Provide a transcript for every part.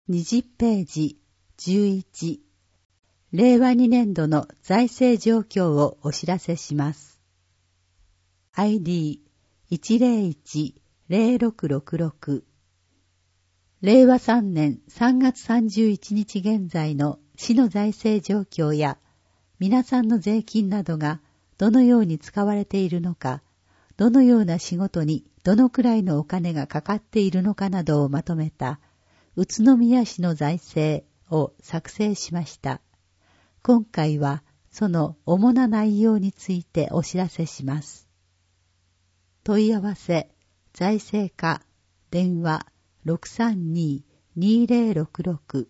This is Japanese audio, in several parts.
20ページ11、令和2年度の財政状況をお知らせします。ID101-0666 令和3年3月31日現在の市の財政状況や皆さんの税金などがどのように使われているのか、どのような仕事にどのくらいのお金がかかっているのかなどをまとめた宇都宮市の財政を作成しました。今回はその主な内容についてお知らせします。問い合わせ、財政課、電話 632-2066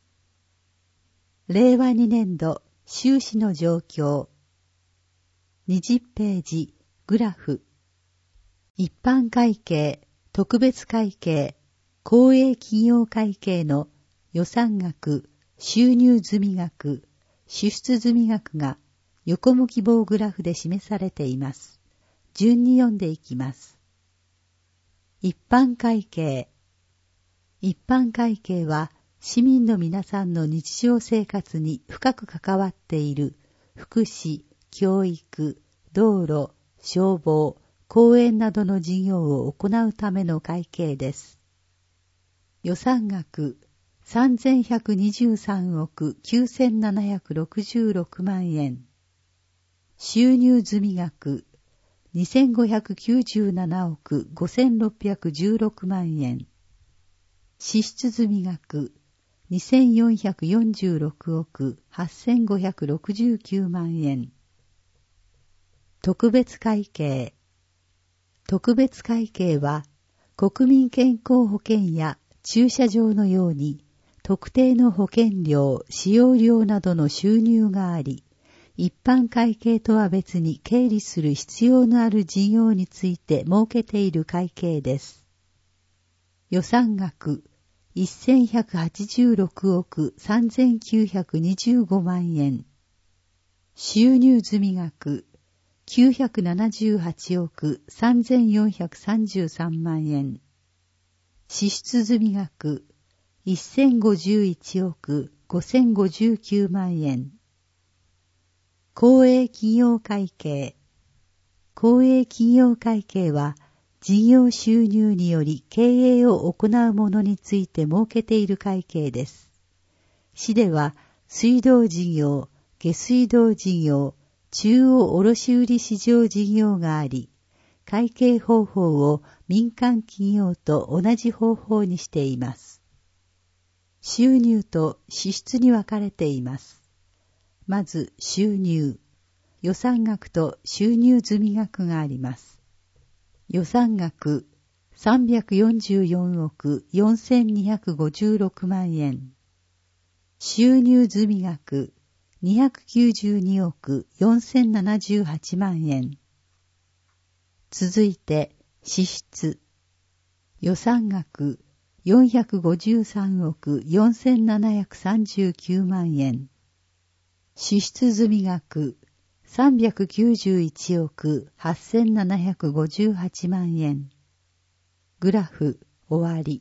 令和2年度収支の状況20ページグラフ一般会計、特別会計、公営企業会計の予算額、収入済額、支出済額が横向き棒グラフで示されています。順に読んでいきます。一般会計。一般会計は市民の皆さんの日常生活に深く関わっている福祉、教育、道路、消防、公園などの事業を行うための会計です。予算額3123億9766万円。収入済額2597億5616万円。支出済額2446億8569万円。特別会計。特別会計は国民健康保険や駐車場のように特定の保険料、使用料などの収入があり、一般会計とは別に経理する必要のある事業について設けている会計です。予算額1186億3925万円。収入済額978億3433万円。支出済額1051億5059万円。公営企業会計。公営企業会計は事業収入により経営を行うものについて設けている会計です。市では水道事業、下水道事業、中央卸売市場事業があり、会計方法を民間企業と同じ方法にしています。収入と支出に分かれています。まず収入。予算額と収入済額があります。予算額344億4256万円。収入済額292億4078万円。続いて支出。予算額453億4739万円。支出済額391億8758万円。グラフ終わり。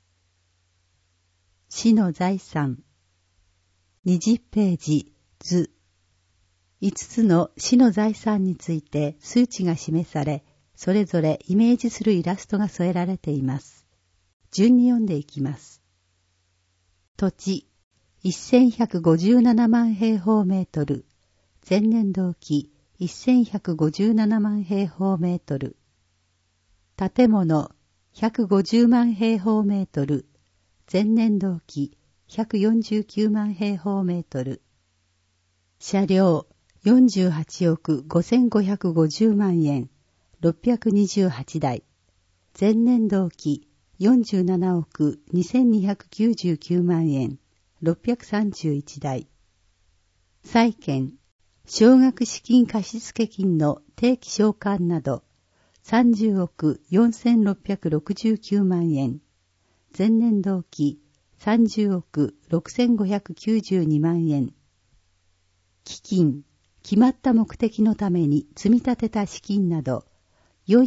市の財産。20ページ図。5つの市の財産について数値が示され、それぞれイメージするイラストが添えられています。順に読んでいきます。土地1157万平方メートル。前年同期1157万平方メートル。建物150万平方メートル。前年同期149万平方メートル。車両48億5550万円628台。前年同期47億2299万円631台。債券、奨学資金貸付金の定期償還など30億4669万円。前年同期30億6592万円。基金、決まった目的のために積み立てた資金など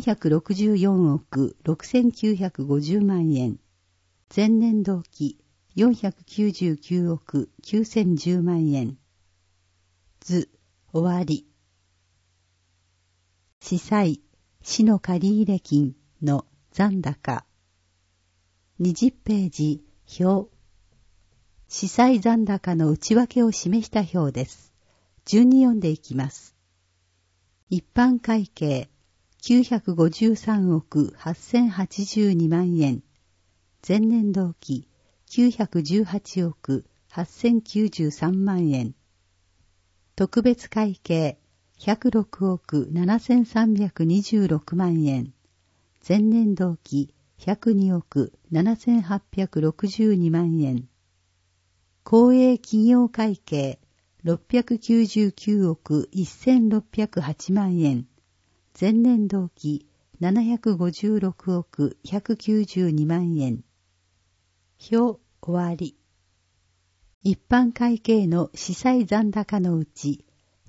464億6950万円。前年同期 499億9010万円。図、終わり。司祭、市の借入金の残高。20ページ、表。司祭残高の内訳を示した表です。順に読んでいきます。一般会計、953億8082万円。前年同期、918億8093万円。特別会計、106億7326万円。前年同期、102億7862万円。公営企業会計、699億1608万円。前年同期、756億192万円。表、終わり。一般会計の司祭残高のうち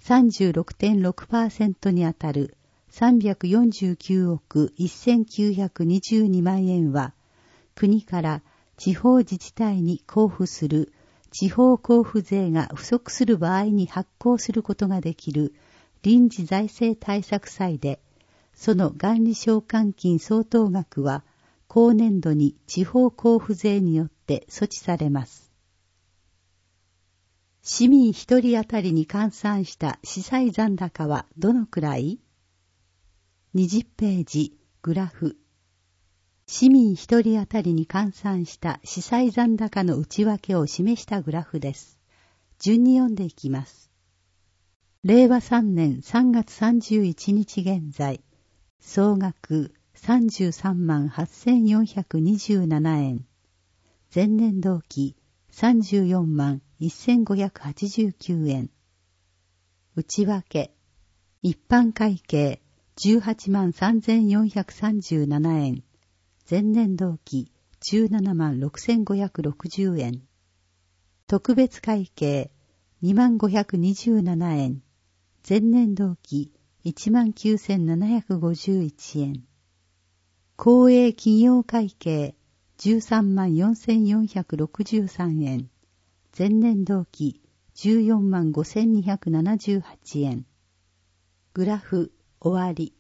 36.6% にあたる349億1922万円は国から地方自治体に交付する地方交付税が不足する場合に発行することができる臨時財政対策債で、その元利償還金相当額は後年度に地方交付税によって措置されます。市民一人当たりに換算した司祭残高はどのくらい？ 20 ページ、グラフ。市民一人当たりに換算した司祭残高の内訳を示したグラフです。順に読んでいきます。令和3年3月31日現在、総額33万8427円。前年同期34万1589円。内訳。一般会計18万3437円。前年同期17万6560円。特別会計2万527円。前年同期1万9751円。公営企業会計13万4463円。前年同期14万5278円。グラフ終わり。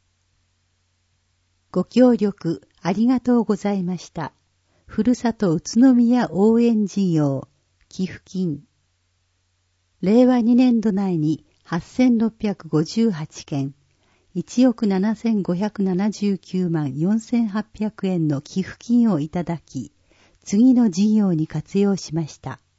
ご協力ありがとうございました。ふるさと宇都宮応援事業寄付金。令和2年度内に8658件、1億7579万4800円の寄付金をいただき、次の事業に活用しました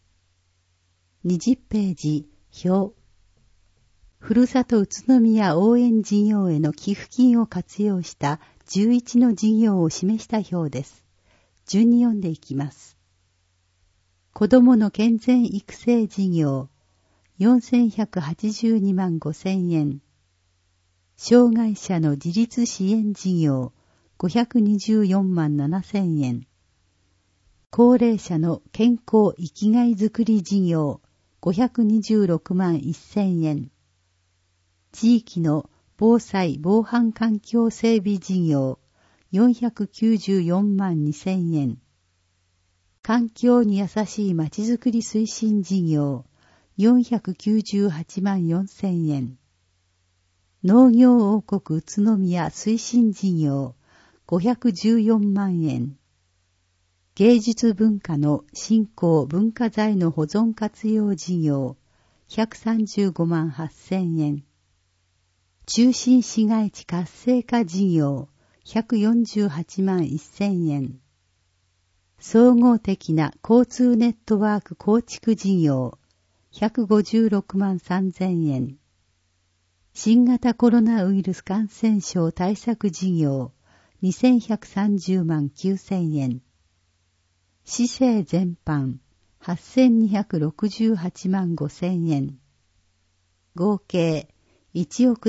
。20ページ、表。ふるさと宇都宮応援事業への寄付金を活用した11の事業を示した表です。順に読んでいきます。子どもの健全育成事業、4182万5000円。障害者の自立支援事業、524万7000円。高齢者の健康生きがいづくり事業、526万1000円。地域の防災防犯環境整備事業、494万2000円。環境に優しいまちづくり推進事業、498万4000円。農業王国宇都宮推進事業、514万円。芸術文化の振興文化財の保存活用事業、135万8000円。中心市街地活性化事業、148万1000円。総合的な交通ネットワーク構築事業、156万3000円。新型コロナウイルス感染症対策事業、2130万9000円。市政全般、8268万5000円。合計、1億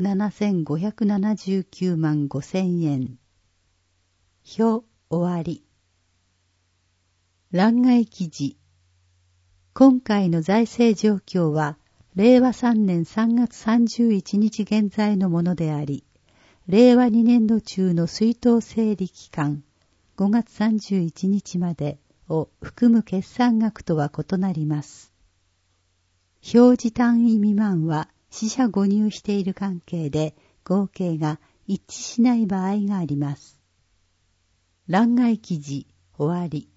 7579万5000円。表、終わり。欄外記事。今回の財政状況は、令和3年3月31日現在のものであり、令和2年度中の出納整理期間、5月31日までを含む決算額とは異なります。表示単位未満は四捨五入している関係で合計が一致しない場合があります。欄外記事終わり。